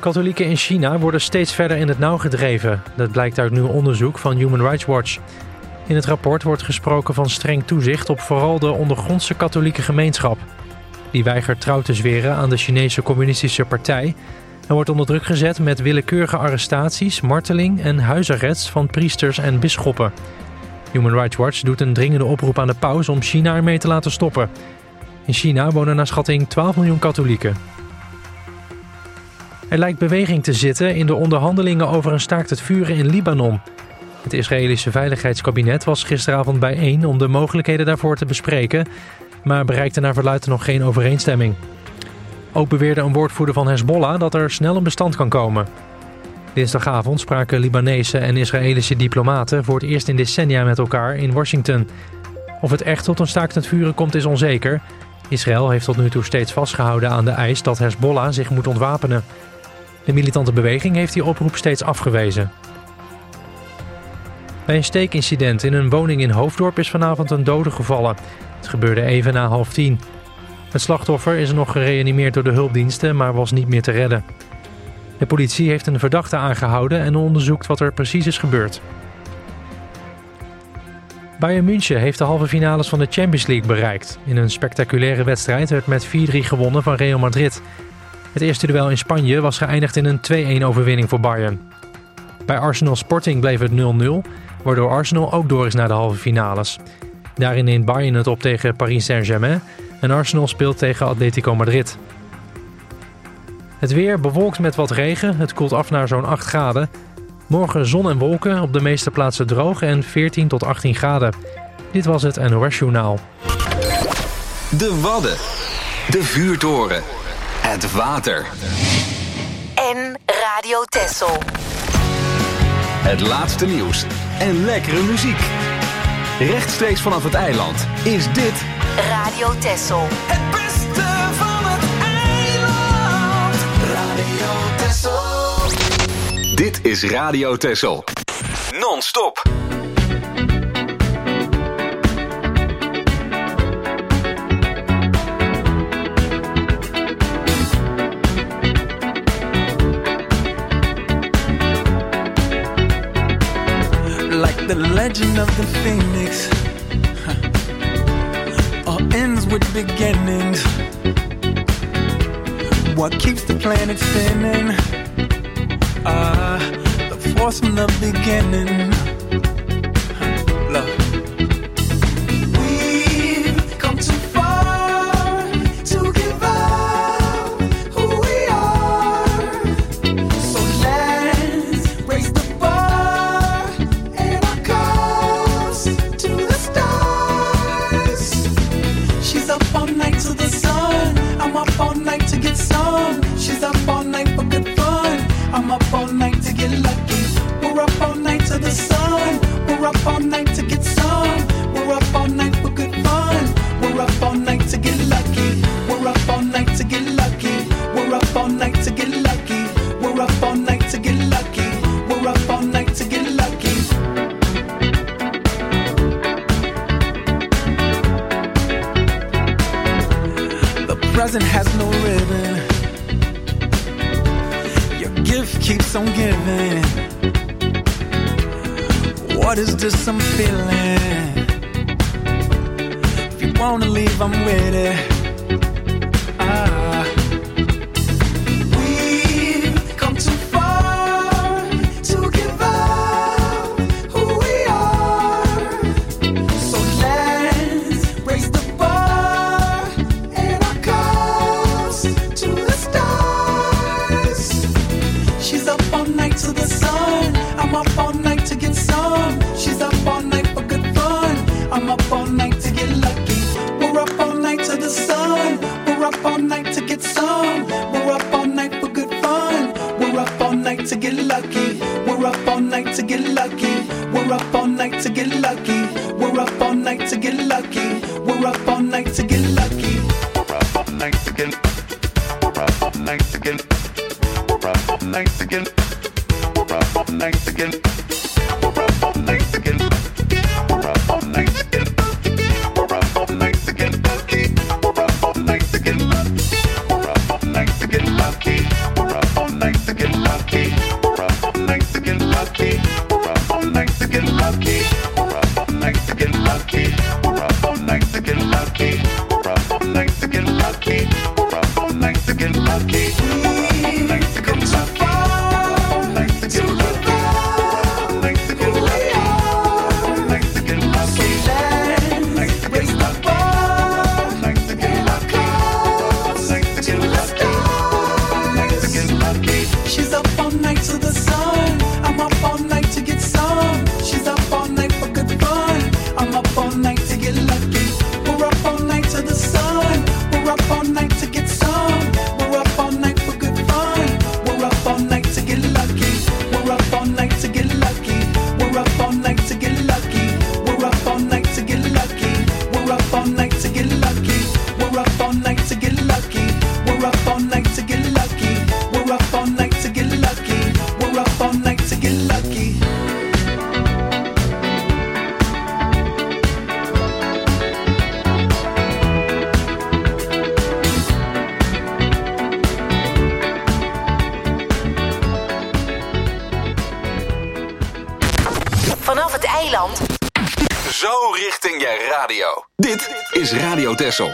Katholieken in China worden steeds verder in het nauw gedreven. Dat blijkt uit nieuw onderzoek van Human Rights Watch. In het rapport wordt gesproken van streng toezicht op vooral de ondergrondse katholieke gemeenschap. Die weigert trouw te zweren aan de Chinese Communistische Partij en wordt onder druk gezet met willekeurige arrestaties, marteling en huisarrest van priesters en bisschoppen. Human Rights Watch doet een dringende oproep aan de paus om China ermee te laten stoppen. In China wonen naar schatting 12 miljoen katholieken. Er lijkt beweging te zitten in de onderhandelingen over een staakt het vuren in Libanon. Het Israëlische Veiligheidskabinet was gisteravond bijeen om de mogelijkheden daarvoor te bespreken, maar bereikte naar verluidt nog geen overeenstemming. Ook beweerde een woordvoerder van Hezbollah dat er snel een bestand kan komen. Dinsdagavond spraken Libanese en Israëlische diplomaten voor het eerst in decennia met elkaar in Washington. Of het echt tot een staakt het vuren komt is onzeker. Israël heeft tot nu toe steeds vastgehouden aan de eis dat Hezbollah zich moet ontwapenen. De militante beweging heeft die oproep steeds afgewezen. Bij een steekincident in een woning in Hoofddorp is vanavond een dode gevallen. Het gebeurde even na 9:30. Het slachtoffer is nog gereanimeerd door de hulpdiensten, maar was niet meer te redden. De politie heeft een verdachte aangehouden en onderzoekt wat er precies is gebeurd. Bayern München heeft de halve finales van de Champions League bereikt. In een spectaculaire wedstrijd werd met 4-3 gewonnen van Real Madrid. Het eerste duel in Spanje was geëindigd in een 2-1 overwinning voor Bayern. Bij Arsenal Sporting bleef het 0-0, waardoor Arsenal ook door is naar de halve finales. Daarin neemt Bayern het op tegen Paris Saint-Germain en Arsenal speelt tegen Atletico Madrid. Het weer bewolkt met wat regen, het koelt af naar zo'n 8 graden. Morgen zon en wolken, op de meeste plaatsen droog en 14 tot 18 graden. Dit was het NOS Journaal. De Wadden, de vuurtoren, het water. En Radio Texel. Het laatste nieuws en lekkere muziek. Rechtstreeks vanaf het eiland is dit Radio Texel. Het beste van het eiland. Radio Texel. Dit is Radio Texel. Non-stop. Like the legend of the phoenix, all ends with beginnings. What keeps the planet spinning? The force from the beginning. Love. We've come too far to give up who we are. So let's raise the bar and our cups to the stars. She's up all night to the sun. I'm up all night to get some. She's up all night for good fun. I'm up all night to get lucky. We're up all night to the sun. We're up all night to get some. We're up all night for good fun. We're up all night to get lucky. We're up all night to get lucky. We're up all night to get lucky. We're up all night to get lucky. We're up all night to get lucky. The present has no ribbon. Gift keeps on giving. What is this I'm feeling? If you wanna leave, I'm with it. We've come too far to give up who we are. So let's raise the bar and our cups to the stars. She's up all night to the sun. I'm up all night to get some. She's up all night for good fun. I'm up all night to get lucky. We're up all night to the sun. We're up all night to get some. We're up all night for good fun. We're up all night to get lucky. We're up all night to get lucky. We're up all night to get lucky. We're up all night to get lucky. We're up all night to get lucky. We're up all night to get. We're up all night to get. We're up all night to get. We're up all night to get. We're up all night to get. We're up all night to get. We're up all night to get lucky. We're up all night to get lucky. We're up all night to get lucky. We're up all night to get. lucky. She's up all night to the sun. I'm up all night to get some. She's up all night for good fun. I'm up all night to get lucky. We're up all night to the sun. We're up all night to get some. We're up all night for good fun. We're up all night to get lucky. We're up all night to get lucky. We're up all night to get lucky. We're up all night to get lucky. We're up all night to get lucky. We're up all night to get lucky. We're up all night to get lucky. We're up all night to get lucky. We're up all night to get lucky. Vanaf het eiland. Zo richting je radio. Dit is Radio Texel.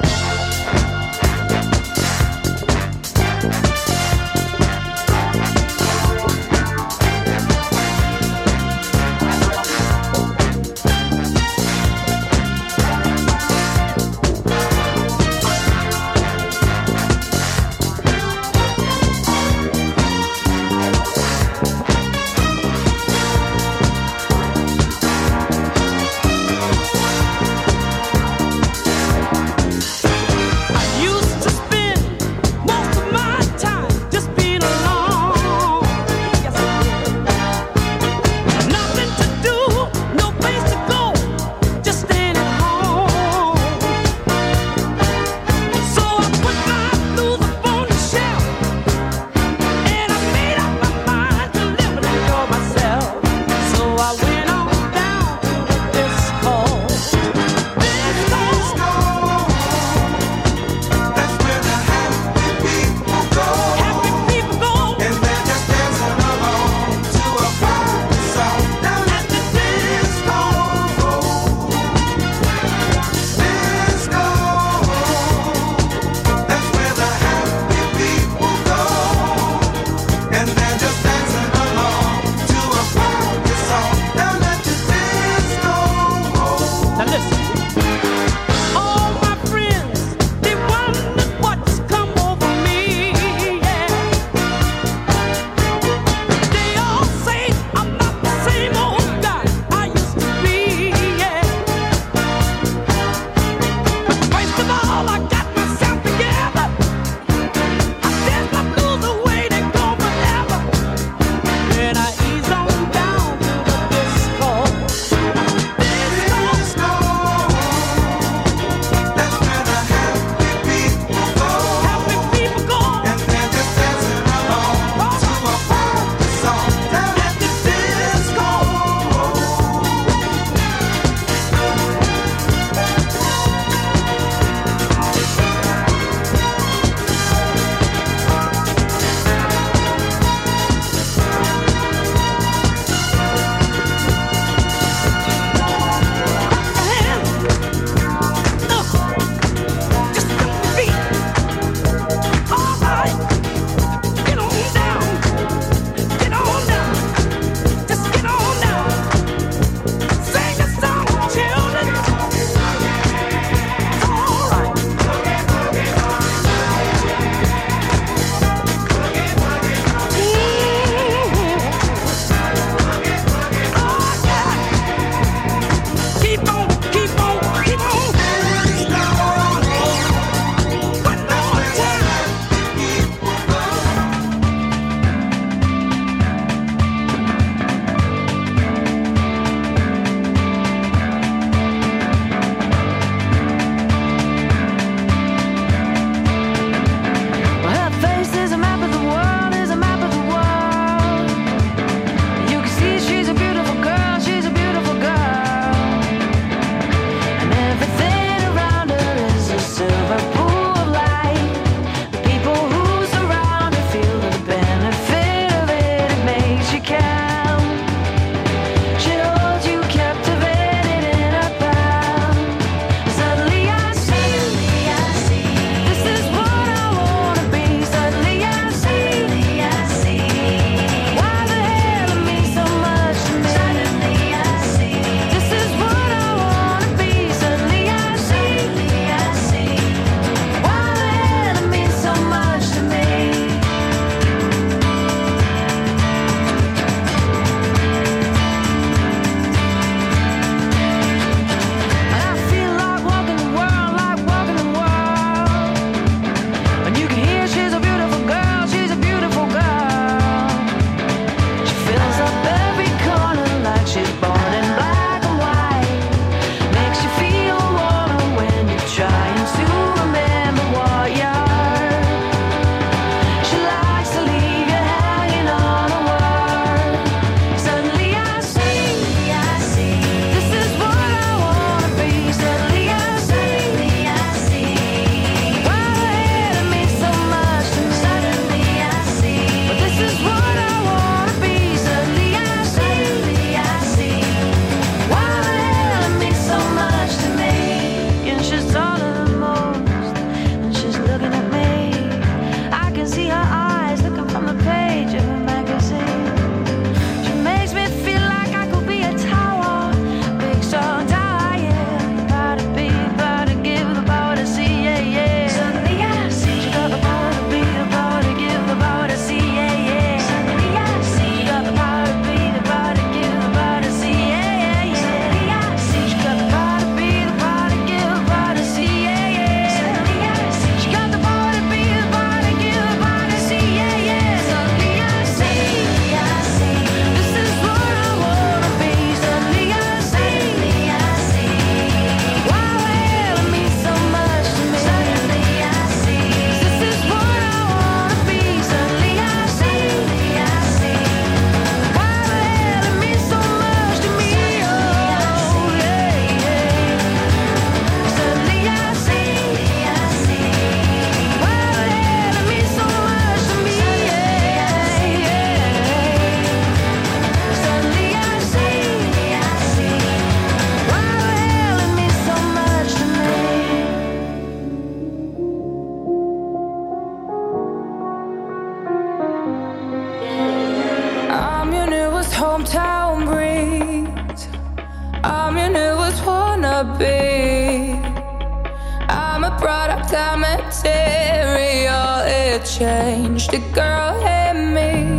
hometown breeze. I mean, it was wannabe. I'm a product, I'm material. It changed, the girl hit me.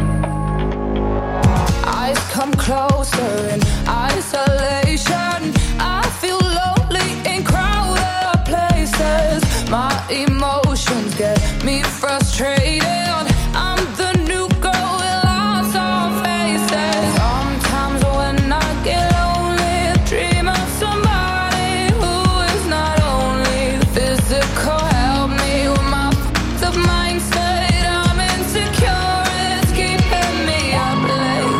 Eyes come closer in isolation. I feel lonely in crowded places. My emotions get me frustrated. I'm the new girl with lots of faces. Sometimes when I get lonely, I dream of somebody who is not only physical. Help me with my f***ed up mindset. I'm insecure, it's keeping me up late.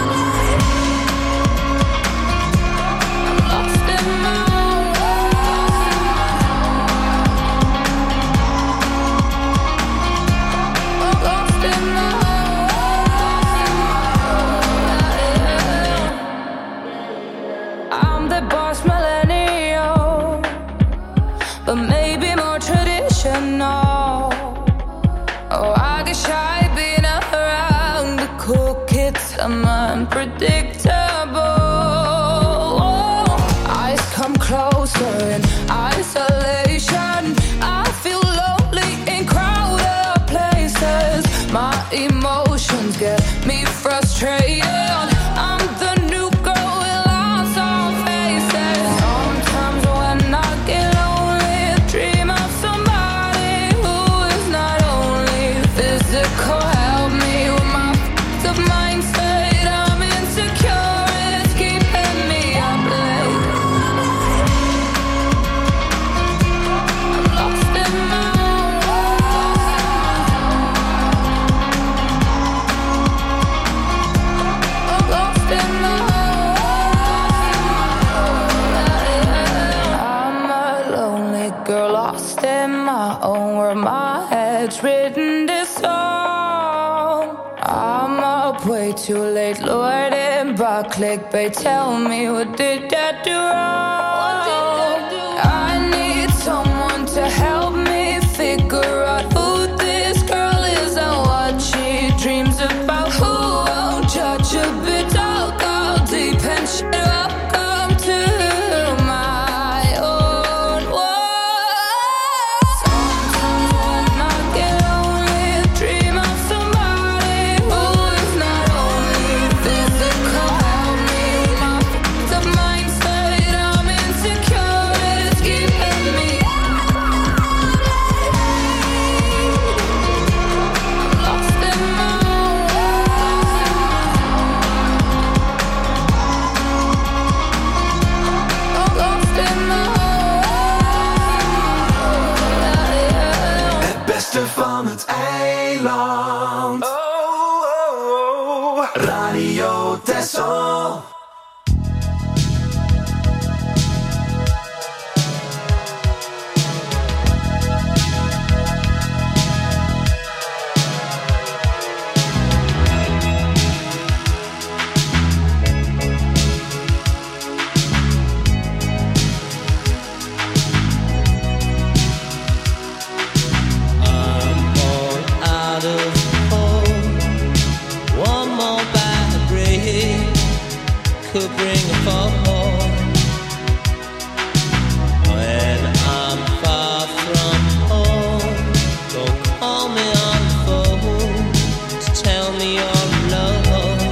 I'm lost in my own lost in my own. I'm the boss millennial, but maybe more traditional. Oh, I get shy being around the cool kids. I'm unpredictable. Eyes come closer in isolation. I feel lonely in crowded places. My emotions get me frustrated. I'm the new girl with lots of faces. Sometimes when I get lonely, I dream of somebody who is not only physical. Help me with my f***ed up mindset. I'm insecure, it's keeping me up late. I'm lost in my own lost in my own. I'm a lonely girl lost in my own world. My head's written this song. I'm up way too late, Lord, and by clickbait. Tell me, what did I do wrong? I need someone to help me figure out who this girl is and what she dreams about. Who won't judge a bit? I'll go deep and shit. Welcome to my own world. Sometimes when I get lonely, I dream of somebody who is not only physical. Help me with my f***ed up mindset. I'm insecure, it's keeping me I'm lost in my own lost in my own. Het beste van het eiland. Radio Texel. Out of hope, one more bad break could bring a fall. When I'm far from home, don't call me on the phone to tell me you're alone.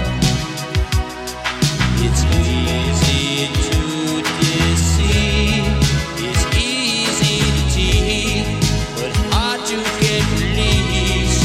It's easy to deceive, it's easy to cheat, but hard to get released.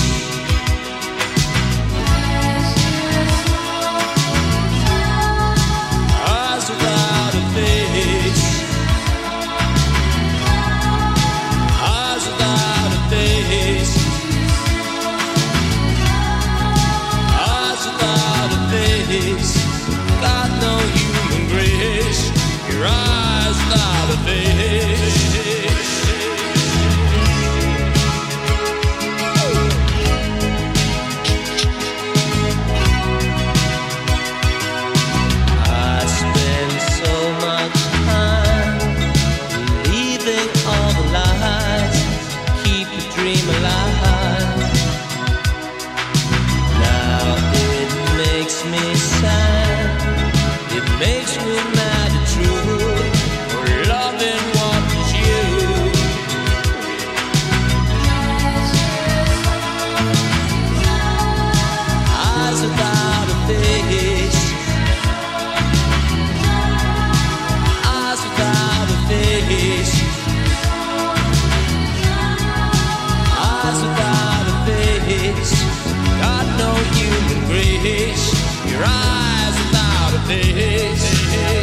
face, your eyes without a face.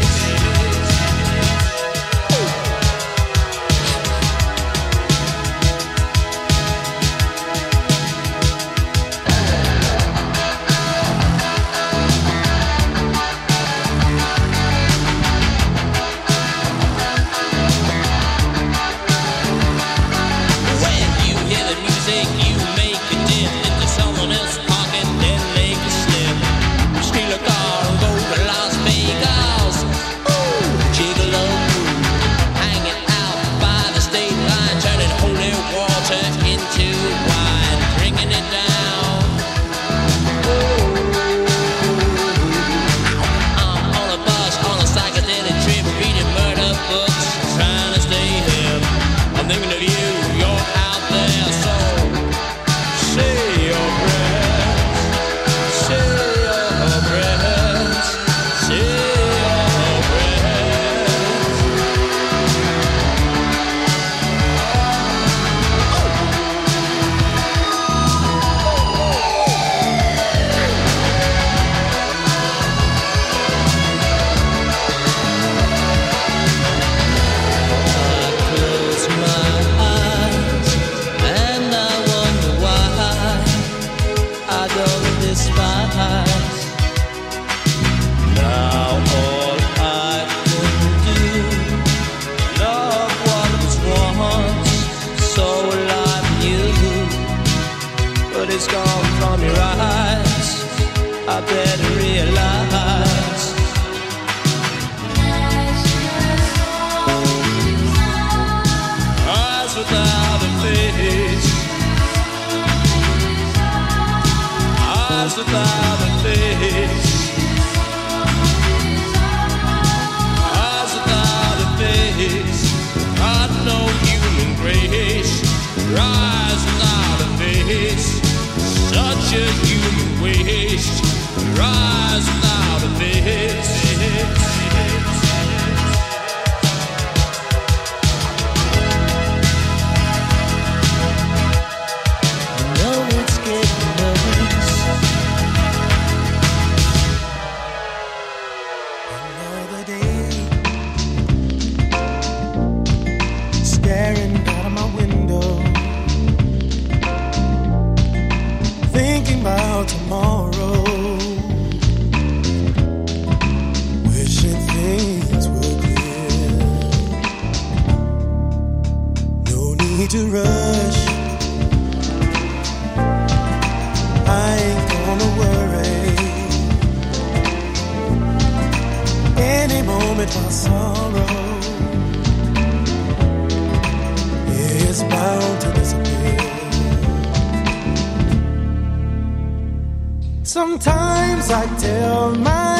Sometimes I tell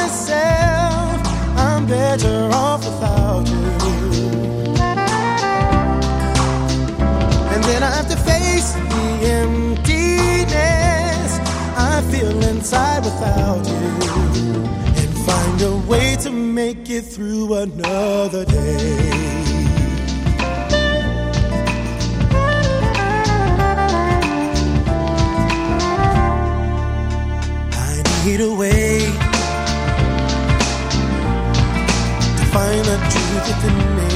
myself I'm better off without you, and then I have to face the emptiness I feel inside without you, and find a way to make it through another day. Need a way to find the truth within me,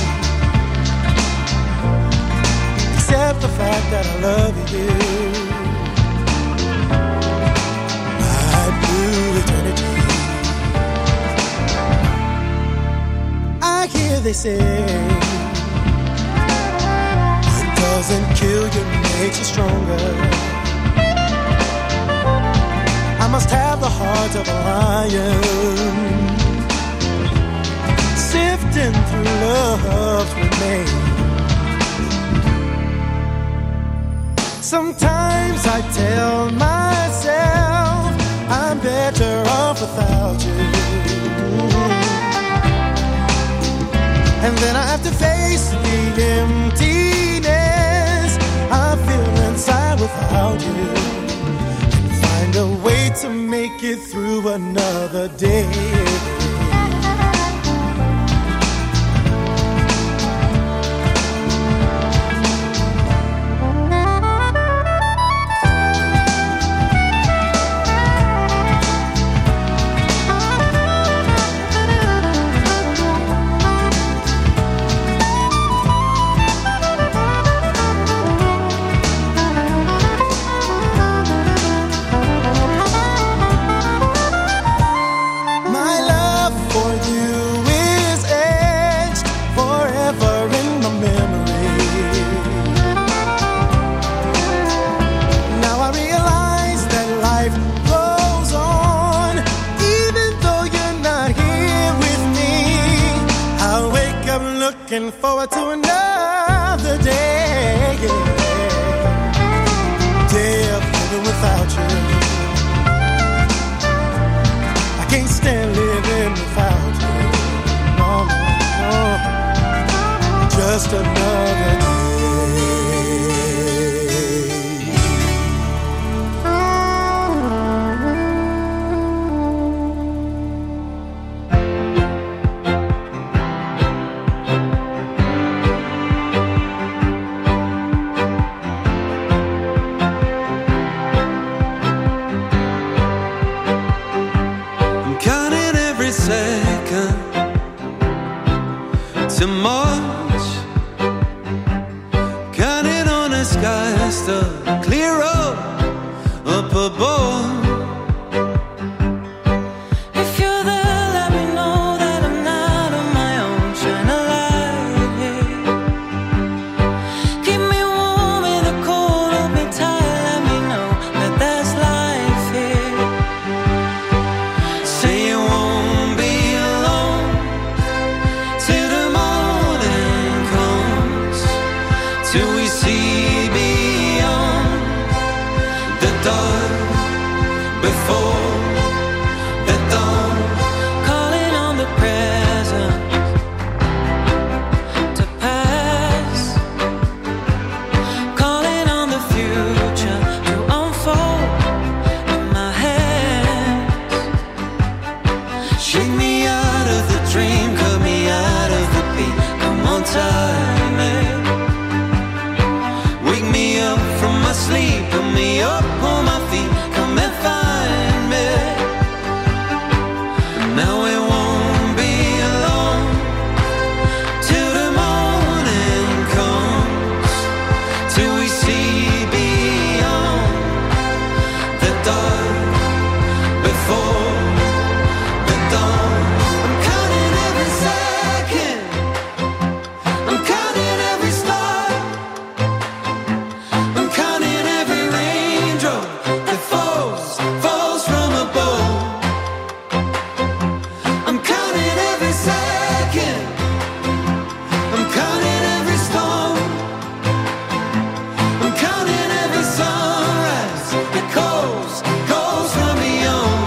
accept the fact that I love you, my blue eternity. I hear they say what doesn't kill you makes you stronger. I must have the heart of a lion, sifting through love's remains. Sometimes I tell myself I'm better off without you, and then I have to face the emptiness I feel inside without you, a way to make it through another day. looking forward to another day. Day of living without you. I can't stand living without you. No, no, no. Just another day. To March, counting on the skies to clear up above. If you're there, let me know that I'm not on my own, trying to light it. Keep me warm in the cold, hold me tight, let me know that there's life here. Say you won't be alone till the morning comes, till we see beyond the dark before the dawn. Calling on the present to pass, calling on the future to unfold in my hands. Shake me out of the dream, cut me out of the beat. Come on, time it. Wake me up from my sleep, put me up on my feet. Come and find me. Now it won't be alone till the morning comes, till we see beyond the dark before the dawn. I'm counting every second, I'm counting every star, I'm counting every raindrop that falls from above. I'm counting every second, I'm counting every storm, I'm counting every sunrise that calls from beyond.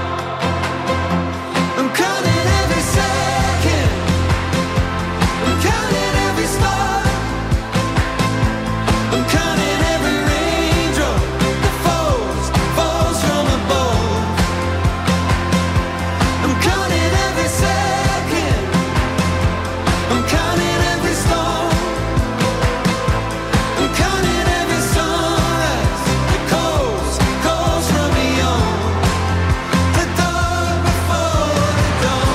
I'm counting every second, I'm counting every star, I'm counting every raindrop that falls from above. I'm counting every second, I'm counting every storm, I'm counting every sunrise that calls from beyond the dark before the dawn.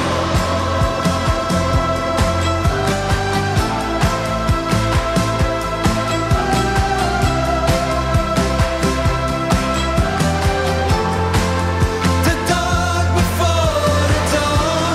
The dark before the dawn.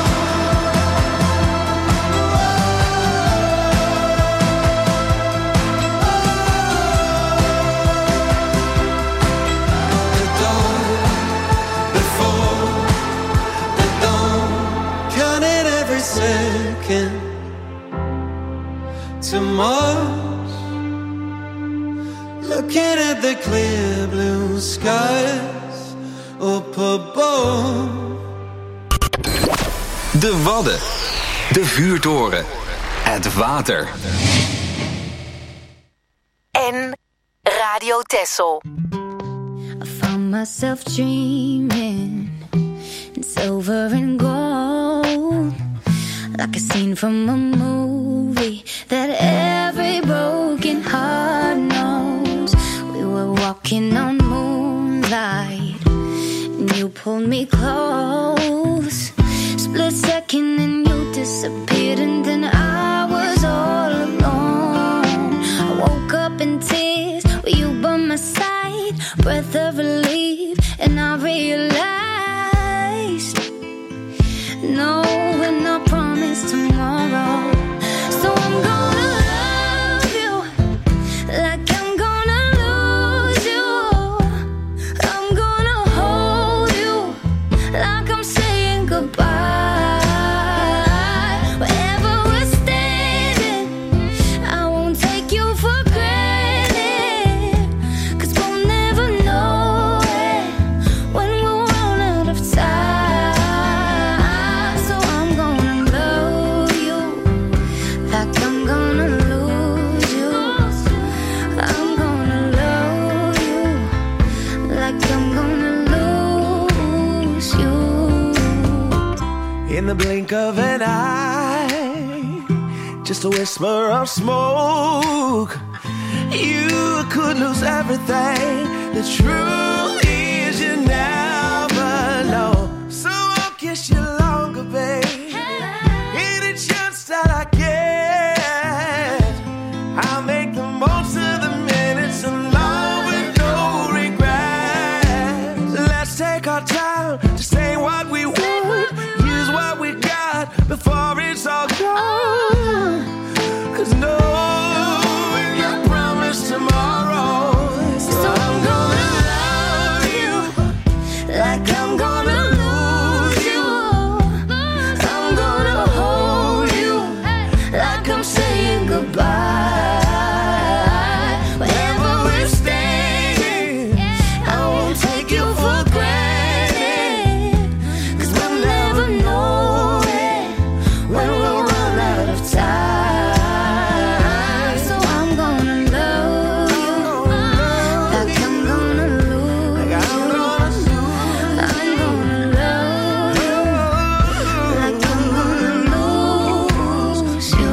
The dark before the dawn. Counting every second to Mars, looking at the clear blue skies up above. De Wadden. De vuurtoren. Het water. En Radio Texel. I found myself dreaming in silver and gold, like a scene from a movie that every broken heart knows. We were walking on moonlight, and you pulled me close. Split second and you disappeared, and then I was all alone. I woke up in tears with you by my side, breath of relief, and I realized no, we're not promised tomorrow. So I'm gonna love you like I'm gonna lose you. I'm gonna hold you like I'm saying goodbye. Wherever we're standing, in the blink of an eye, just a whisper of smoke. You could lose everything. The truth is you never know. So I'll kiss you longer, babe. Any chance that I get, I'll make the most of the minutes in love with no regrets. Let's take our time to say what we want, use what we got before it's all gone. 'Cause knowing your promise tomorrow, so I'm gonna love you like I'm gonna lose you. I'm gonna hold you like I'm saying goodbye. Wherever we're staying, I won't take you for granted. 'Cause we'll never know it when we'll run out of time. So I'm gonna love you like I'm gonna lose you. I'm gonna love you like I'm gonna lose you.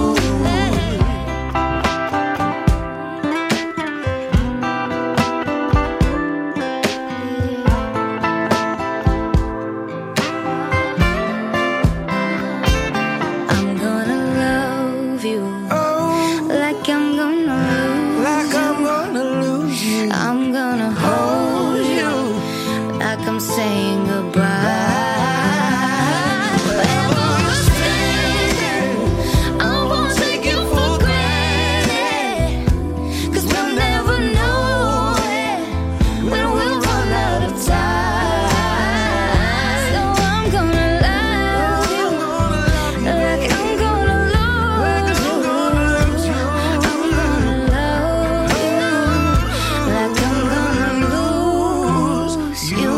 I'm gonna love you like I'm gonna lose you. I'm gonna hold you like I'm saying goodbye. Wherever we're staying, I won't take you for granted. 'Cause we'll never know it when we'll run out of time. So I'm gonna love you like I'm gonna lose you. I'm gonna love you like I'm gonna lose you.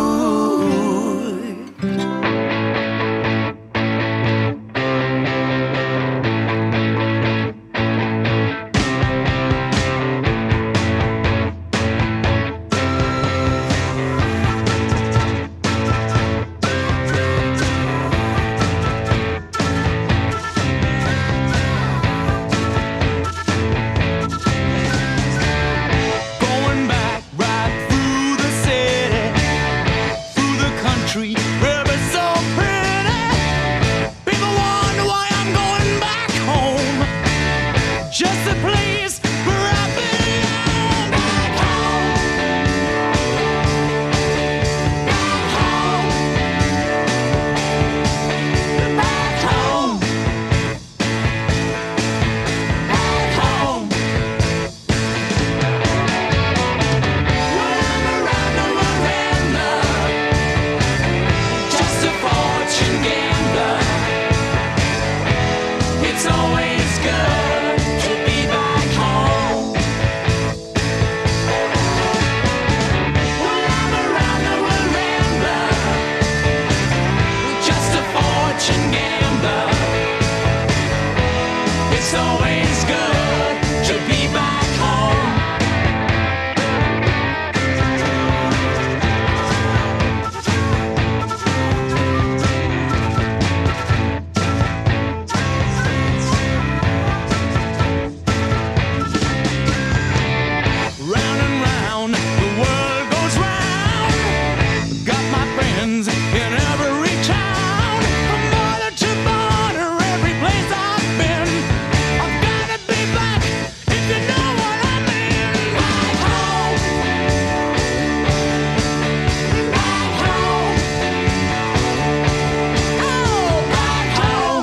Going back right through the city, through the country, river so pretty. People wonder why I'm going back home. Just a place where I belong. Back home. Back home. Back home. Just a fortune gambler. It's always good to be back home. Well, I'm around the world rambler. Just a fortune gambler. It's always good to be back home. Round and round, the world goes round. Got my friends in every town. From border to border, every place I've been. I've gotta be back if you know what I mean. Back home. Back home. Oh, back home.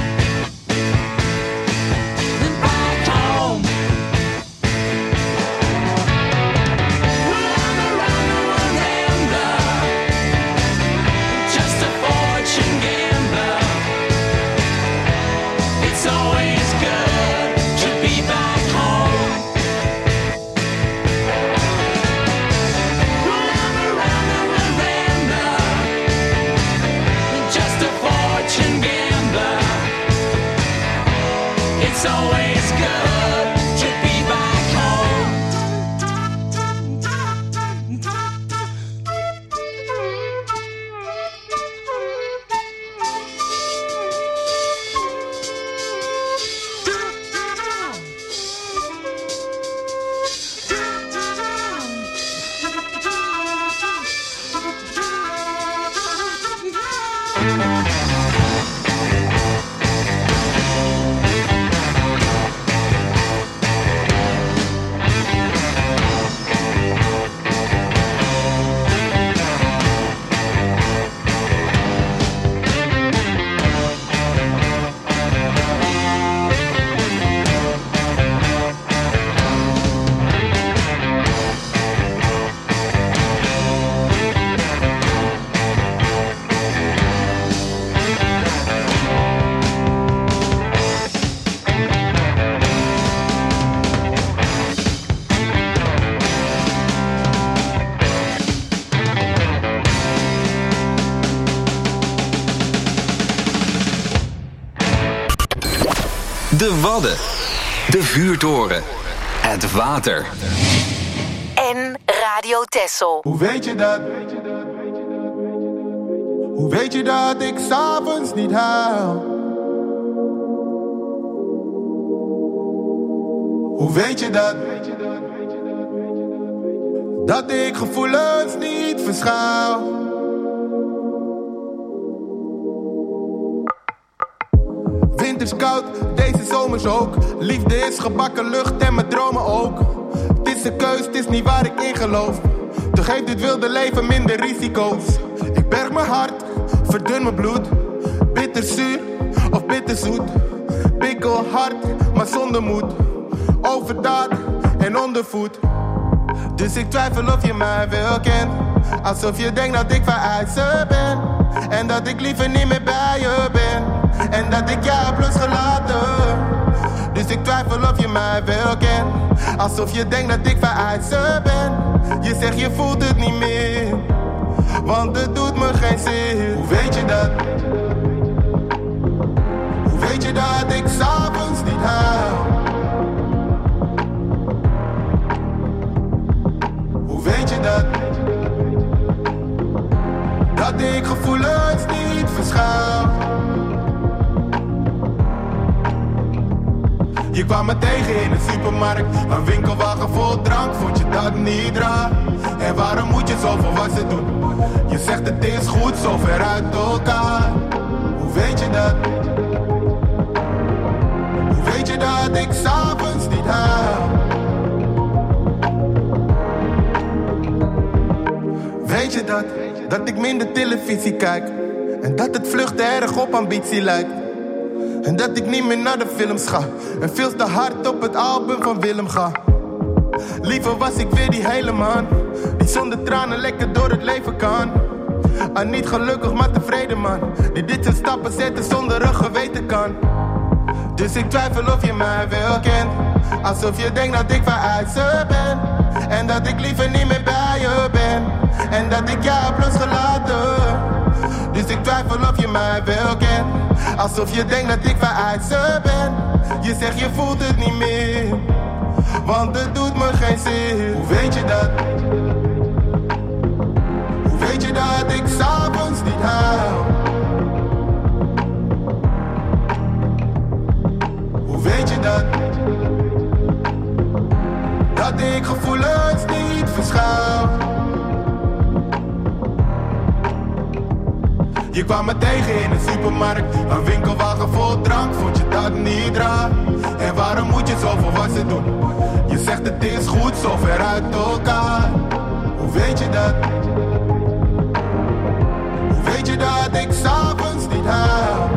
Back home. Well, I'm around the world rambler. Just a fortune gambler. It's always good to be back home. Well, I'm around the world rambler. Just a fortune gambler. It's always good to be back home. De Wadden, de vuurtoren, het water. En Radio Texel. Hoe weet je dat? Hoe weet je dat ik 's avonds niet huil? Hoe weet je dat? Dat ik gevoelens niet verschuil? Winters koud, deze zomers ook. Liefde is gebakken lucht en mijn dromen ook. Het is een keus, het is niet waar ik in geloof. Toch heeft dit wilde leven minder risico's. Ik berg mijn hart, verdun mijn bloed. Bitterzuur of bitterzoet. Pikkelhard, maar zonder moed. Overdaad en ondervoed. Dus ik twijfel of je mij wel kent. Alsof je denkt dat ik vereisen ben. En dat ik liever niet meer bij je ben. En dat ik jou heb losgelaten. Dus ik twijfel of je mij wel kent. Alsof je denkt dat ik vereisen ben. Je zegt je voelt het niet meer. Want het doet me geen zin. Hoe weet je dat? Hoe weet je dat ik 's avonds niet huil? Hoe weet je dat? Dat ik gevoelens niet verschuil. Je kwam me tegen in de supermarkt. Een winkelwagen vol drank, vond je dat niet raar? En waarom moet je zoveel wassen doen? Je zegt het is goed, zo ver uit elkaar. Hoe weet je dat? Hoe weet je dat ik 's avonds niet huil? Weet je dat? Dat ik minder televisie kijk. En dat het vluchten erg op ambitie lijkt. En dat ik niet meer naar de films ga. En veel te hard op het album van Willem ga. Liever was ik weer die hele man. Die zonder tranen lekker door het leven kan. Niet gelukkig maar tevreden man. Die dit soort stappen zetten zonder een geweten kan. Dus ik twijfel of je mij wel kent. Alsof je denkt dat ik vereisen ben. En dat ik liever niet meer bij je ben. En dat ik jou heb losgelaten. Dus ik twijfel of je mij wel kent. Alsof je denkt dat ik vereisen ben. Je zegt je voelt het niet meer. Want het doet me geen zin. Hoe weet je dat? Hoe weet je dat ik 's avonds niet huil? Hoe weet je dat? Dat ik gevoelens niet verschuil. Je kwam me tegen in de supermarkt. Een winkelwagen vol drank, vond je dat niet raar? En waarom moet je zoveel wassen doen? Je zegt het is goed, zo ver uit elkaar. Hoe weet je dat? Hoe weet je dat ik 's avonds niet huil?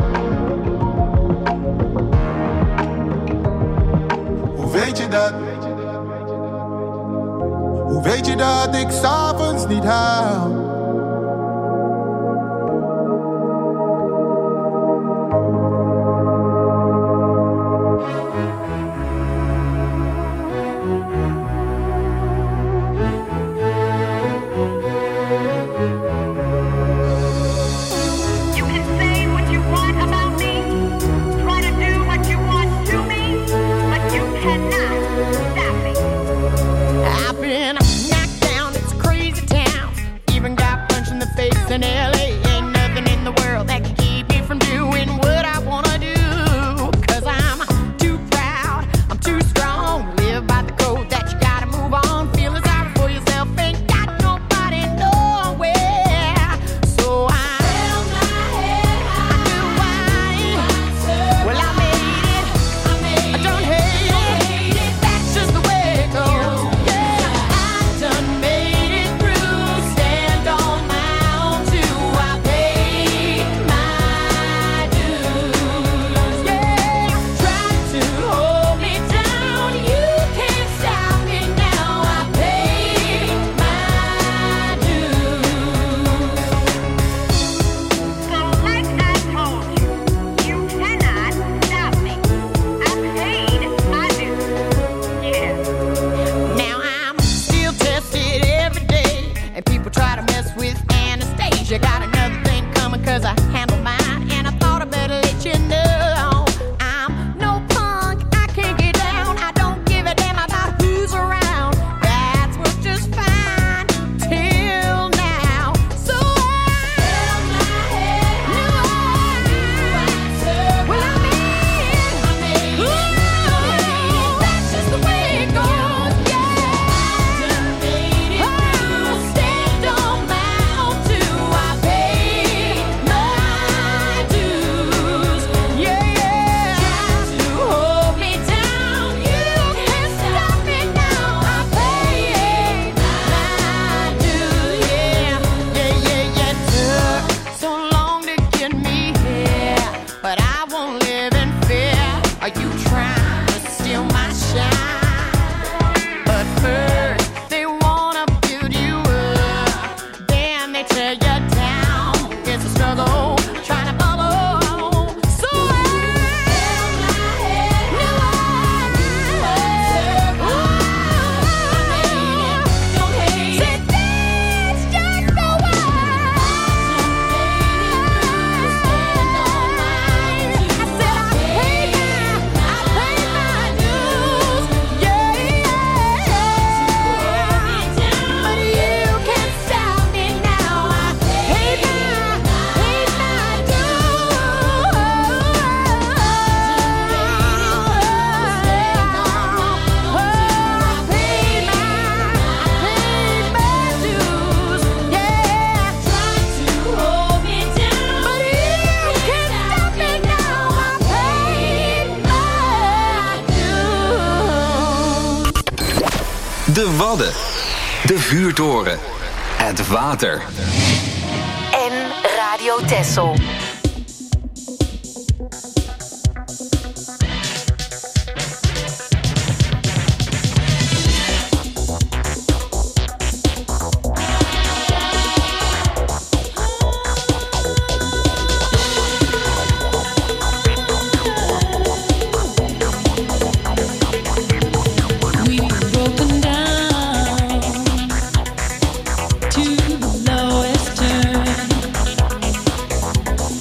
Hoe weet je dat? Hoe weet je dat ik 's avonds niet huil? Hold my hand. you got another thing coming, cause I handle mine, and I thought I better let you know. I'm no punk, I can't get down, I don't give a damn about who's around. That's what's just fine till now. So held my head, well, I mean, that's just the way it goes, yeah. Oh, stand on my own too, I paid my dues, yeah, yeah. Try to hold me down, you can't stop me now, I paid my dues, yeah, yeah, yeah, yeah. Took so long to get me here, but I won't live in fear. Are you trying to steal my shine? But first they wanna build you up, then they tear you down. It's a struggle trying to follow. So I held my head, don't hate. Said that's just the way. Stand on mine. I said I paid my dues, yeah, but you can't stop me now. I paid my dues. Yeah, try to hold me down, but you can't stop me now. I paid my dues. De Wadden. De Vuurtoren. Het water. En Radio Texel. We've broken down to the lowest turn.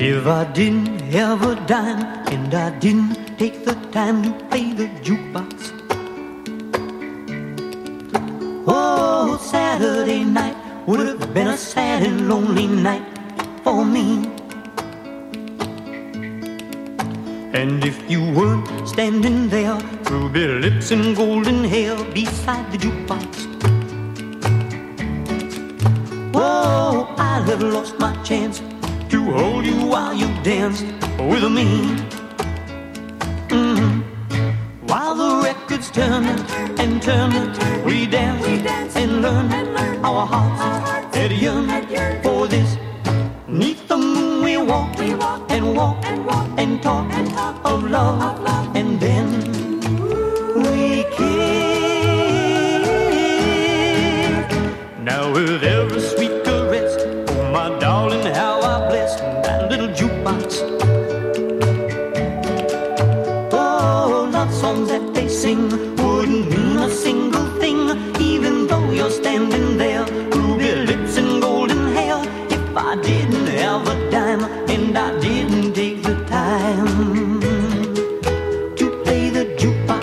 If I didn't have a dime and I didn't take the time to play the jukebox, oh, Saturday night would have been a sad and lonely night for me. And if you weren't standing there, ruby lips and golden hair beside the jukebox, oh, I'd have lost my chance to hold you while you danced with me. While the records turned and turned, we danced and learned our hearts had yearned for this. 'Neath the moon we walked and walked and talked of love, and then we kissed. Now with every sweet caress, oh my darling, how I bless that little jukebox. Oh, love songs that they sing wouldn't mean a single thing, even though you're standing there, ruby lips and golden hair. If I didn't have a dime and I didn't take the time to play the jukebox.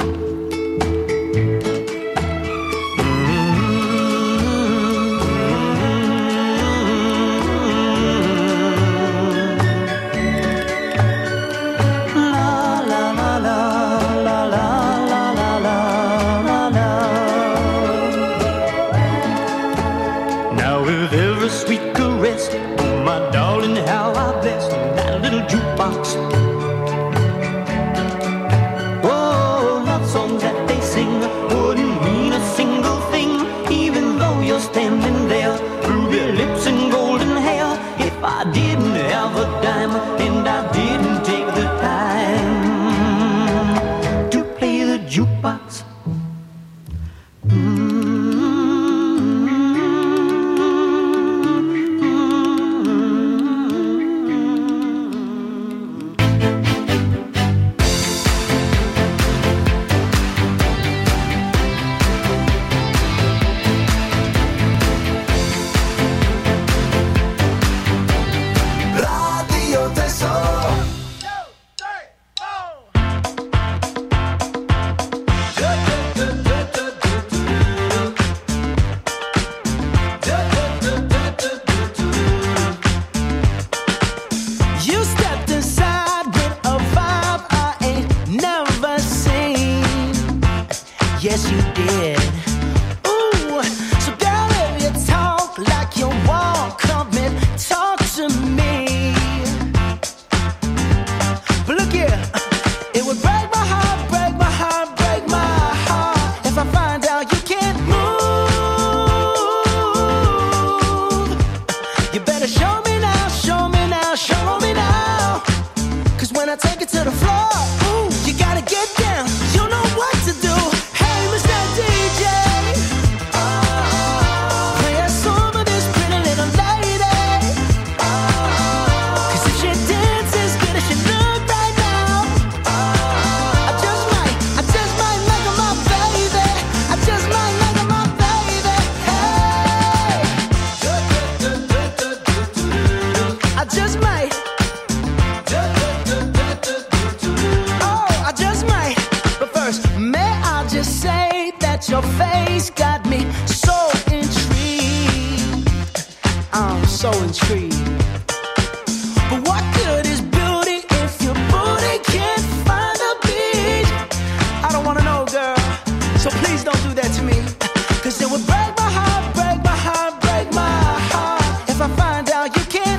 Now with every sweet caress, oh my darling, how I bless that little jukebox. Oh, love songs that they sing wouldn't mean a single thing, even though you're standing there, ruby lips and golden hair. If I didn't have a dime and I didn't take the time to play the jukebox. Radio Tesoro. You stepped inside with a vibe I ain't never seen. Yes, you did. Ooh, so girl, if you talk like you walk, come and talk to me. But look here, it would break my heart, break my heart, break my heart if I find out you can't move. You better show me now, show me now, show me now. 'Cause when I take it to the floor, ooh, you gotta get down. You know what to do. Hey, Mr. DJ, play a song for this pretty little lady. 'Cause if she dances as good as she look right now, I just might make her my baby. I just might make her my baby. Hey, I just might. Oh, I just might. But first, may I just say that your face got me so intrigued. I'm so intrigued. But what good is beauty if your booty can't find a beat? I don't wanna know, girl. So please don't do that to me. 'Cause it would break my heart, break my heart, break my heart if I find out you can't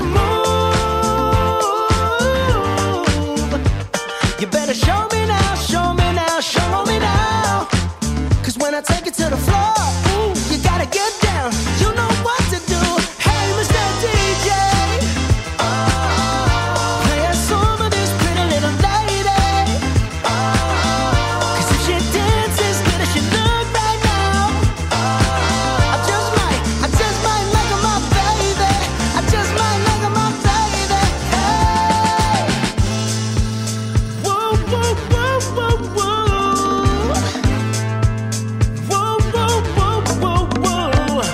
move. You better show me now, show me now, show me now. 'Cause when I take it to the floor, ooh, you gotta get down. You know what to do. Hey, Mr. DJ, play a song for this pretty little lady. 'Cause if she dances as good as she look right now, I just might make her my baby. I just might make her my baby. Hey, woo, woo, woo, woo, woo. Woo, woo, woo, woo, woo.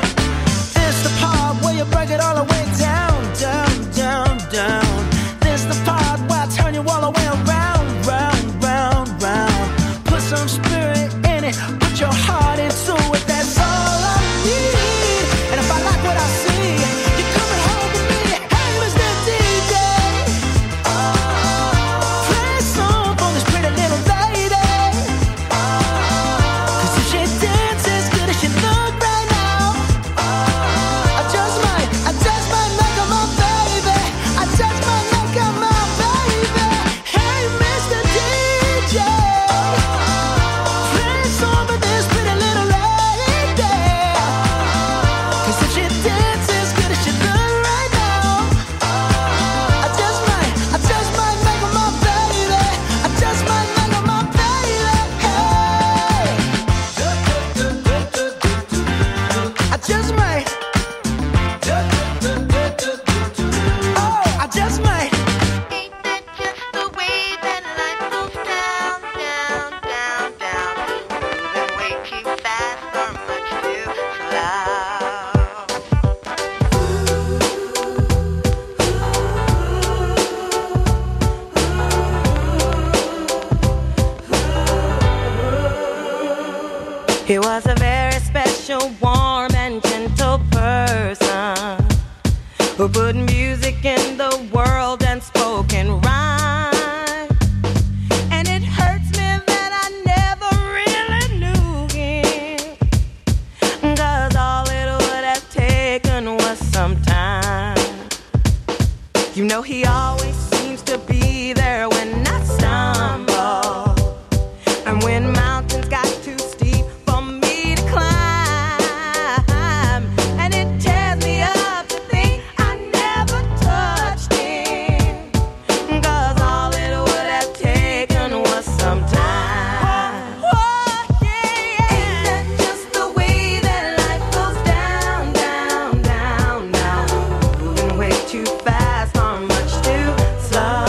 such a warm and gentle person who put music in the world and spoken rhyme. And it hurts me that I never really knew him, 'cause all it would have taken was some time. You know he always seems to be there when I stumble, and when mountains got too steep for me to climb. And it tears me up to think I never touched him, 'cause all it would have taken was some time. Oh, yeah. Ain't that just the way that life goes down, down, down, down? Moving way too fast or much too slow.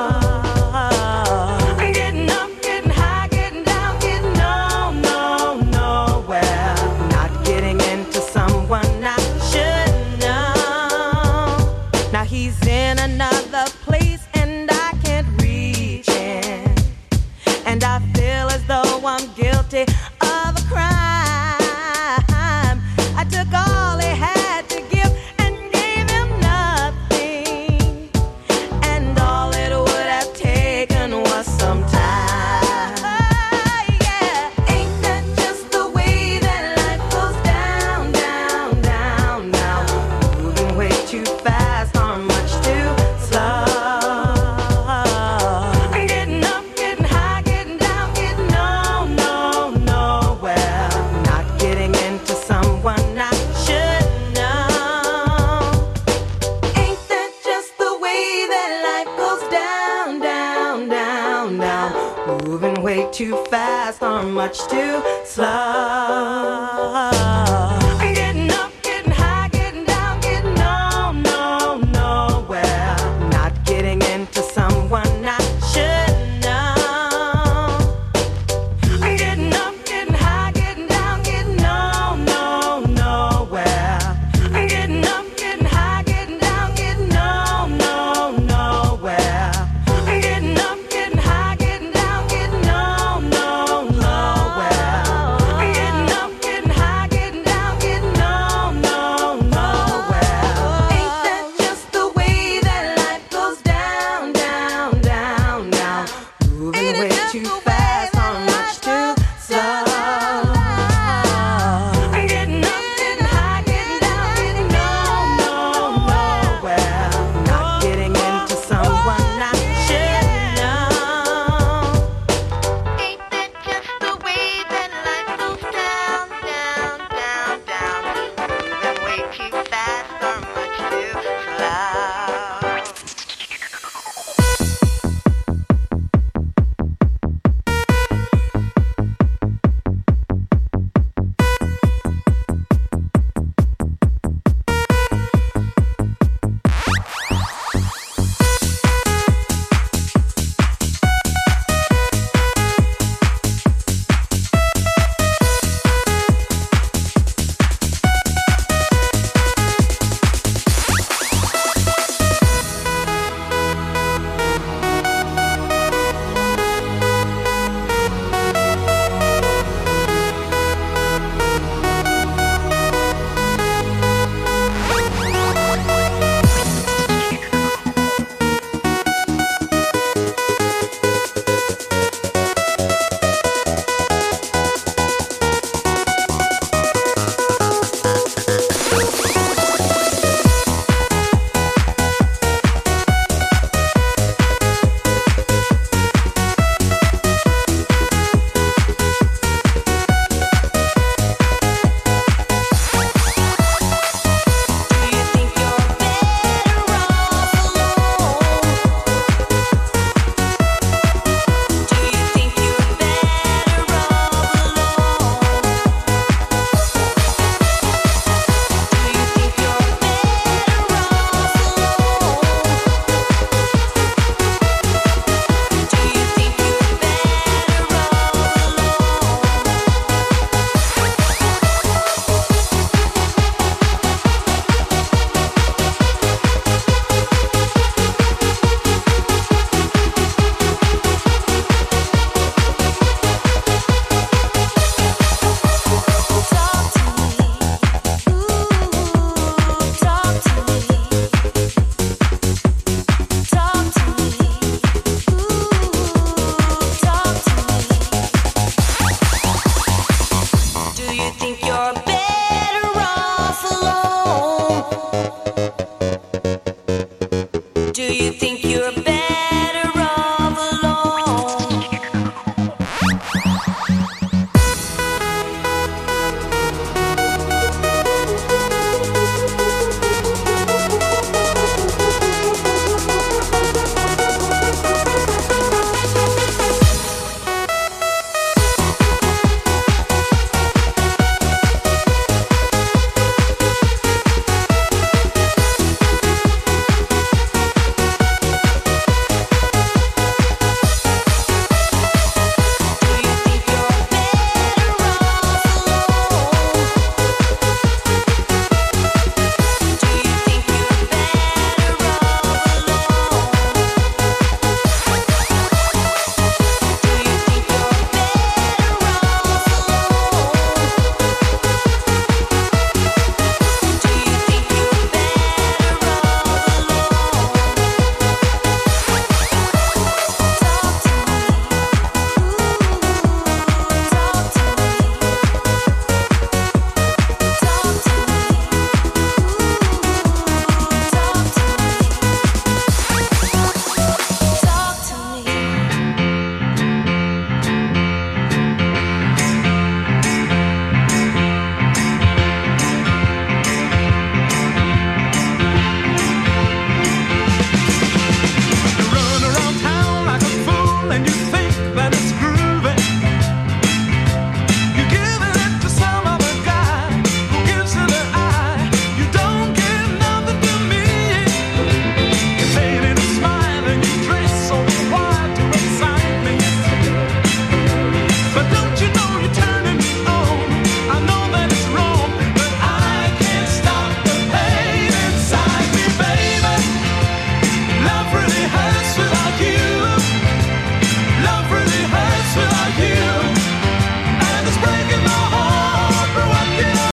I'm getting up, getting high, getting down, getting nowhere. Not getting into someone I should know. Now he's in another place and I can't reach him, and I feel as though I'm guilty of a crime. I took all he had to give and gave him nothing, and all it would have taken was some time. Yeah, ain't that just the way that life goes down, down, down, down? Moving way too fast or much too slow. I'm getting up, getting high, getting down, getting nowhere. Not getting into someone I should know. Ain't that just the way that life goes down, down, down, down? Moving way too fast or much too slow.